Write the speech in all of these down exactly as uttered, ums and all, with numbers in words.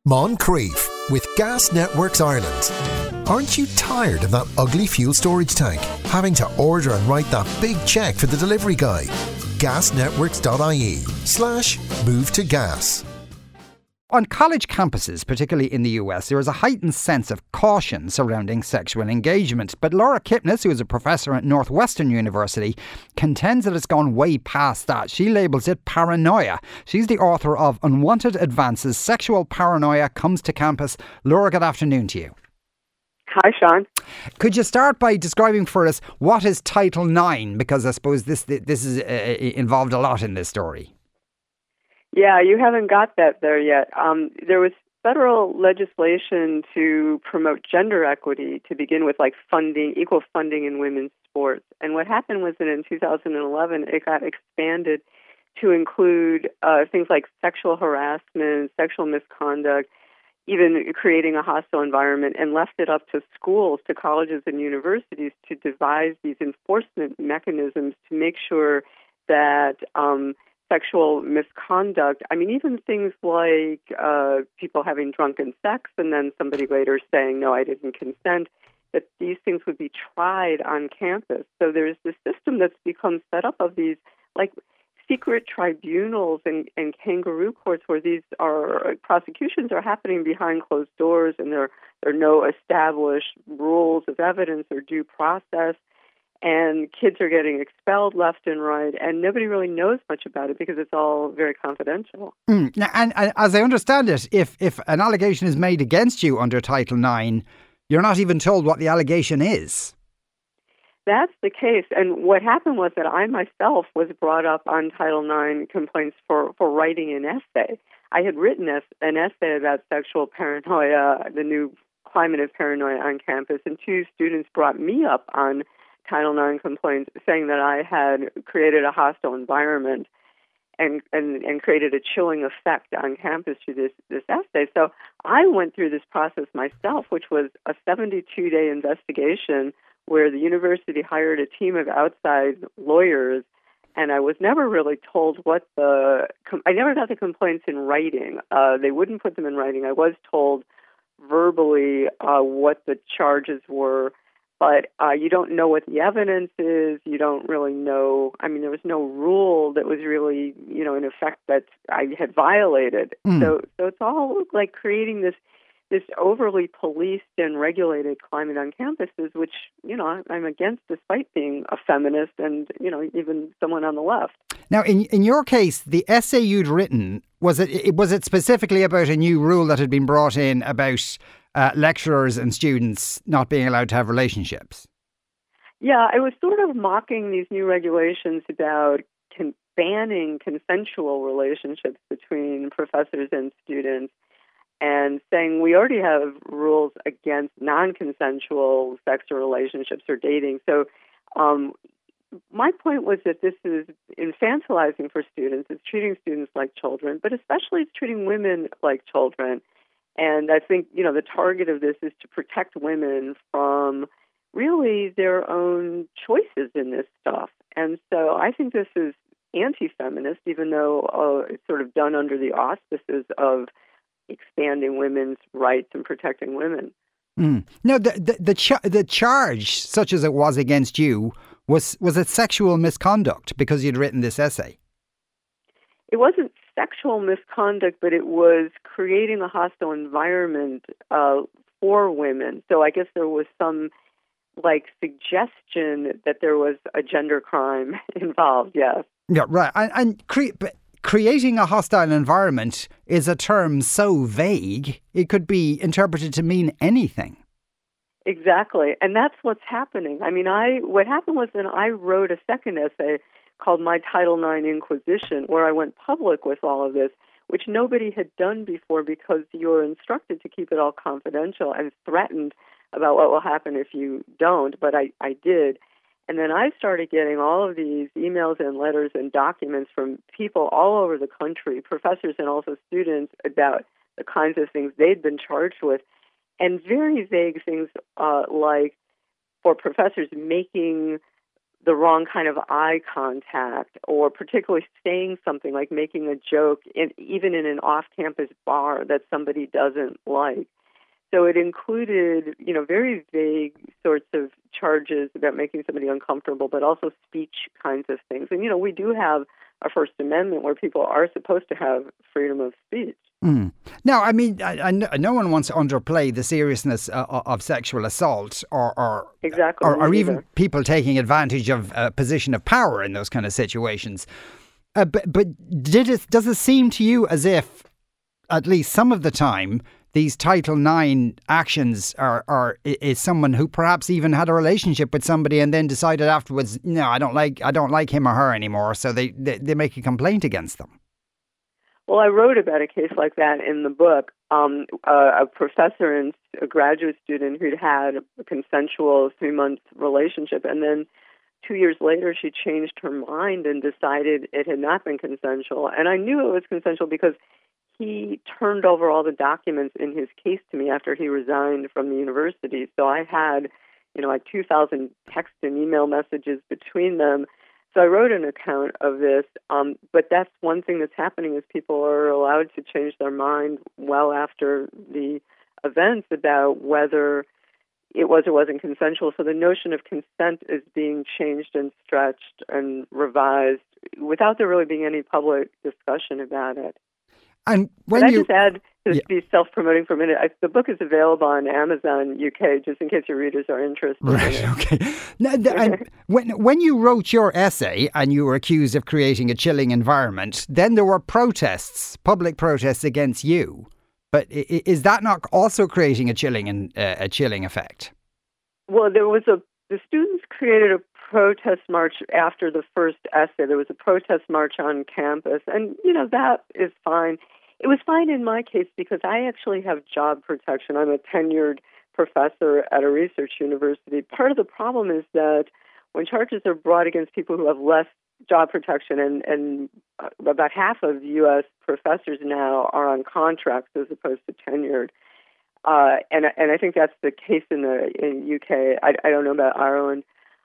Moncrief with Gas Networks Ireland. Aren't you tired of that ugly fuel storage tank? Having to order and write that big check for the delivery guy? gasnetworks.ie slash move to gas. On college campuses, particularly in the U S, there is a heightened sense of caution surrounding sexual engagement. But Laura Kipnis, who is a professor at Northwestern University, contends that it's gone way past that. She labels it paranoia. She's the author of Unwanted Advances, Sexual Paranoia Comes to Campus. Laura, good afternoon to you. Hi, Sean. Could you start by describing for us what is Title nine? Because I suppose this this is uh, involved a lot in this story. Yeah, you haven't got that there yet. Um, there was federal legislation to promote gender equity to begin with, like funding, equal funding in women's sports. And what happened was that in two thousand eleven, it got expanded to include uh, things like sexual harassment, sexual misconduct, even creating a hostile environment, and left it up to schools, to colleges and universities to devise these enforcement mechanisms to make sure that um, sexual misconduct, I mean, even things like uh, people having drunken sex and then somebody later saying, no, I didn't consent, that these things would be tried on campus. So there's this system that's become set up of these, like, secret tribunals and, and kangaroo courts where these are prosecutions are happening behind closed doors, and there, there are no established rules of evidence or due process. And kids are getting expelled left and right, and nobody really knows much about it because it's all very confidential. Mm. Now, and, and as I understand it, if, if an allegation is made against you under Title nine, you're not even told what the allegation is. That's the case. And what happened was that I myself was brought up on Title nine complaints for, for writing an essay. I had written an essay about sexual paranoia, the new climate of paranoia on campus, and two students brought me up on Title nine complaints, saying that I had created a hostile environment and, and, and created a chilling effect on campus through this, this essay. So I went through this process myself, which was a seventy-two day investigation where the university hired a team of outside lawyers, and I was never really told what the... I never got the complaints in writing. Uh, they wouldn't put them in writing. I was told verbally uh, what the charges were, but uh, you don't know what the evidence is. You don't really know. I mean, there was no rule that was really, you know, in effect that I had violated. Mm. So, so it's all like creating this this overly policed and regulated climate on campuses, which, you know, I'm against despite being a feminist and, you know, even someone on the left. Now, in in your case, the essay you'd written, was it was it specifically about a new rule that had been brought in about Uh, lecturers and students not being allowed to have relationships? Yeah, I was sort of mocking these new regulations about con- banning consensual relationships between professors and students, and saying we already have rules against non-consensual sexual relationships or dating. So um, my point was that this is infantilizing for students. It's treating students like children, but especially it's treating women like children. And I think, you know, the target of this is to protect women from really their own choices in this stuff. And so I think this is anti-feminist, even though uh, it's sort of done under the auspices of expanding women's rights and protecting women. Mm. Now, the the the, ch- the charge, such as it was against you, was was it sexual misconduct because you'd written this essay? It wasn't sexual misconduct, but it was creating a hostile environment uh, for women. So I guess there was some, like, suggestion that there was a gender crime involved, yes. Yeah, right. And, and cre- creating a hostile environment is a term so vague, it could be interpreted to mean anything. Exactly. And that's what's happening. I mean, I what happened was that I wrote a second essay called My Title nine Inquisition, where I went public with all of this, which nobody had done before because you're instructed to keep it all confidential and threatened about what will happen if you don't, but I, I did. And then I started getting all of these emails and letters and documents from people all over the country, professors and also students, about the kinds of things they'd been charged with, and very vague things uh, like for professors making the wrong kind of eye contact, or particularly saying something like making a joke, in, even in an off-campus bar that somebody doesn't like. So it included, you know, very vague sorts of charges about making somebody uncomfortable, but also speech kinds of things. And, you know, we do have a First Amendment where people are supposed to have freedom of speech. Mm. Now, I mean, I, I, no one wants to underplay the seriousness uh, of sexual assault, or or, exactly, or, or even people taking advantage of a position of power in those kind of situations. Uh, but but did it, does it seem to you as if, at least some of the time, these Title nine actions are, are is someone who perhaps even had a relationship with somebody and then decided afterwards, no, I don't like I don't like him or her anymore, so they, they, they make a complaint against them? Well, I wrote about a case like that in the book. Um, a, a professor and a graduate student who'd had a consensual three-month relationship, and then two years later she changed her mind and decided it had not been consensual. And I knew it was consensual because he turned over all the documents in his case to me after he resigned from the university. So I had, you know, like two thousand text and email messages between them. So I wrote an account of this, um, but that's one thing that's happening is people are allowed to change their mind well after the events about whether it was or wasn't consensual. So the notion of consent is being changed and stretched and revised without there really being any public discussion about it. And when Can I you just add, to yeah. be self-promoting for a minute, I, the book is available on Amazon U K, just in case your readers are interested. Right, in it. okay. Now, the, and when, when you wrote your essay and you were accused of creating a chilling environment, then there were protests, public protests against you. But is that not also creating a chilling uh, a chilling effect? Well, there was a, the students created a protest march after the first essay. There was a protest march on campus, and, you know, that is fine. It was fine in my case because I actually have job protection. I'm a tenured professor at a research university. Part of the problem is that when charges are brought against people who have less job protection, and, and about half of U S professors now are on contracts as opposed to tenured, uh, and and I think that's the case in the in U K. I, I don't know about Ireland.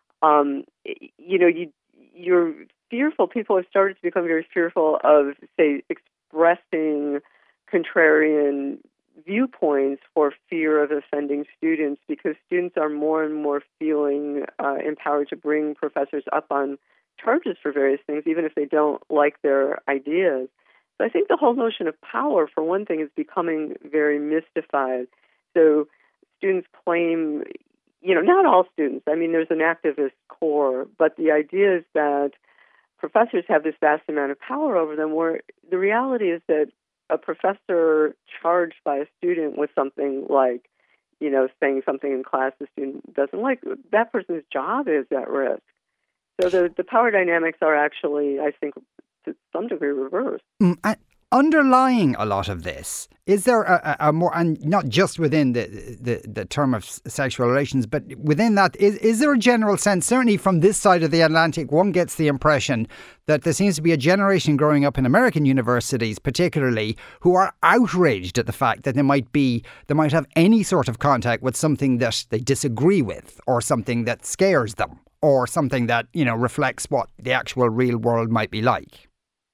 Um, you know, you you're fearful. People have started to become very fearful of, say, expressing contrarian viewpoints for fear of offending students, because students are more and more feeling uh, empowered to bring professors up on charges for various things, even if they don't like their ideas. So I think the whole notion of power, for one thing, is becoming very mystified. So students claim, you know, not all students, I mean, there's an activist core, but the idea is that professors have this vast amount of power over them, where the reality is that a professor charged by a student with something like, you know, saying something in class the student doesn't like, that person's job is at risk. So the, the power dynamics are actually, I think, to some degree reversed. Mm, and underlying a lot of this, is there a, a, a more, and not just within the, the, the term of sexual relations, but within that, is, is there a general sense, certainly from this side of the Atlantic, one gets the impression that there seems to be a generation growing up in American universities particularly who are outraged at the fact that they might be, they might have any sort of contact with something that they disagree with, or something that scares them, or something that, you know, reflects what the actual real world might be like.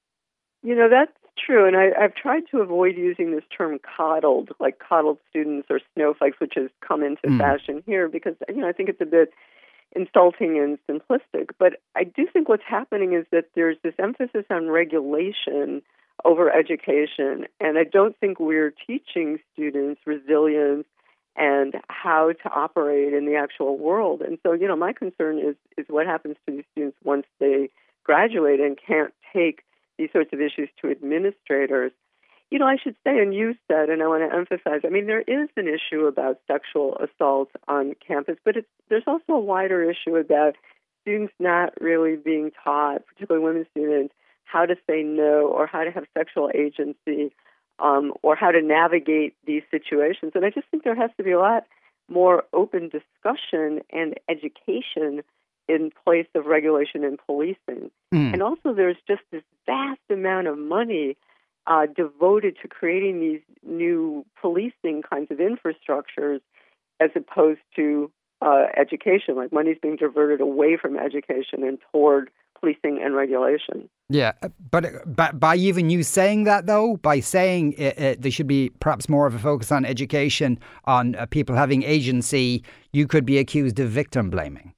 You know, that's true, and I, I've tried to avoid using this term coddled, like coddled students or snowflakes, which has come into mm. fashion here, because, you know, I think it's a bit insulting and simplistic. But I do think what's happening is that there's this emphasis on regulation over education, and I don't think we're teaching students resilience and how to operate in the actual world. And so, you know, my concern is is what happens to these students once they graduate and can't take these sorts of issues to administrators. You know, I should say, and you said, and I want to emphasize, I mean, there is an issue about sexual assault on campus, but it's, there's also a wider issue about students not really being taught, particularly women students, how to say no or how to have sexual agency, um, or how to navigate these situations. And I just think there has to be a lot more open discussion and education in place of regulation and policing. Mm. And also there's just this vast amount of money uh, devoted to creating these new policing kinds of infrastructures as opposed to uh, education, like money's being diverted away from education and toward policing and regulation. Yeah, but, but by even you saying that, though, by saying uh, uh, there should be perhaps more of a focus on education, on uh, people having agency, you could be accused of victim blaming.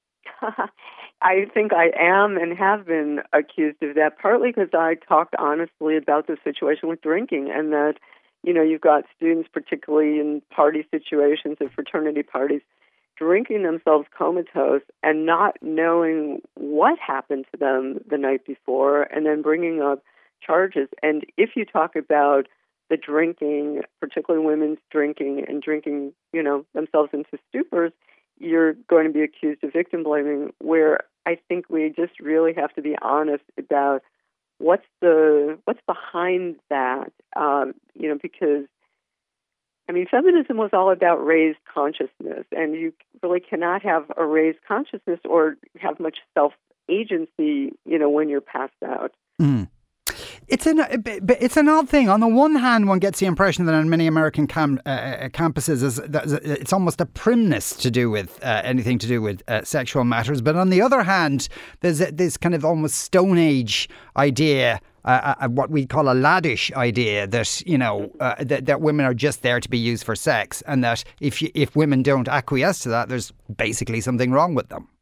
I think I am and have been accused of that, partly because I talked honestly about the situation with drinking, and that, you know, you've got students, particularly in party situations and fraternity parties, drinking themselves comatose and not knowing what happened to them the night before, and then bringing up charges. And if you talk about the drinking, particularly women's drinking and drinking, you know, themselves into stupors, you're going to be accused of victim blaming, where I think we just really have to be honest about what's the what's behind that. Um, you know, because I mean, feminism was all about raised consciousness, and you really cannot have a raised consciousness or have much self-agency, you know, when you're passed out. Mm. It's an it's an odd thing. On the one hand, one gets the impression that on many American cam, uh, campuses, is it's almost a primness to do with uh, anything to do with uh, sexual matters. But on the other hand, there's this kind of almost Stone Age idea, uh, uh, what we call a laddish idea, that you know uh, that, that women are just there to be used for sex, and that if you, if women don't acquiesce to that, there's basically something wrong with them.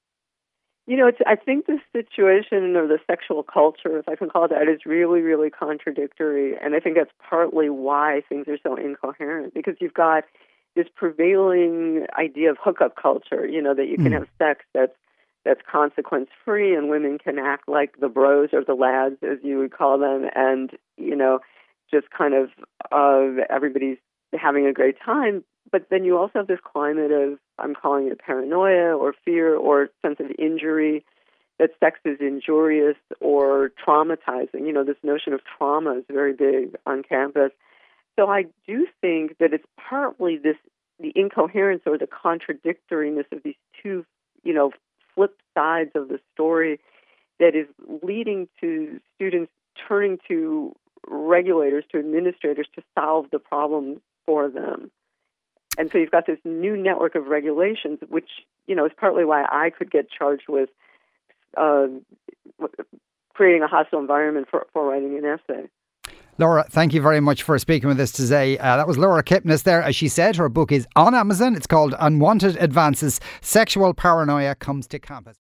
You know, it's, I think the situation or the sexual culture, if I can call it that, is really, really contradictory. And I think that's partly why things are so incoherent, because you've got this prevailing idea of hookup culture, you know, that you can mm. have sex that's that's consequence-free, and women can act like the bros or the lads, as you would call them, and, you know, just kind of uh, everybody's having a great time. But then you also have this climate of, I'm calling it paranoia or fear or sense of injury, that sex is injurious or traumatizing. You know, this notion of trauma is very big on campus. So I do think that it's partly this, the incoherence or the contradictoriness of these two, you know, flip sides of the story that is leading to students turning to regulators, to administrators to solve the problem for them. And so you've got this new network of regulations, which, you know, is partly why I could get charged with uh, creating a hostile environment for, for writing an essay. Laura, thank you very much for speaking with us today. Uh, that was Laura Kipnis there. As she said, her book is on Amazon. It's called Unwanted Advances, Sexual Paranoia Comes to Campus.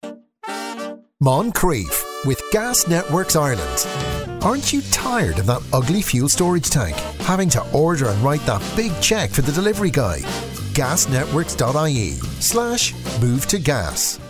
Moncrief with Gas Networks Ireland. Aren't you tired of that ugly fuel storage tank? Having to order and write that big check for the delivery guy? gasnetworks.ie slash move to gas.